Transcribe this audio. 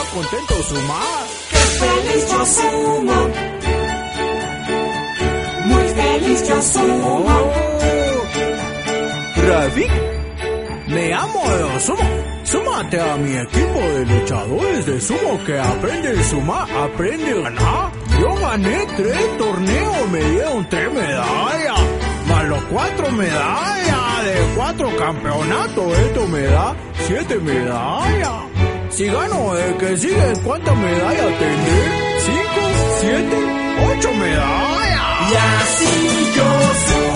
contento sumar. ¡Qué feliz yo sumo! Muy feliz yo sumo. Rafik, me amo de sumo. Súmate a mi equipo de luchadores de sumo que aprende a sumar, aprende a ganar. Yo gané 3 torneos, me dieron 3 medallas, más los 4 medallas de 4 campeonatos. Esto me da 7 medallas. Si gano el que sigue, ¿cuántas medallas tendré? 5, 7, 8 medallas. Y así yo sumo.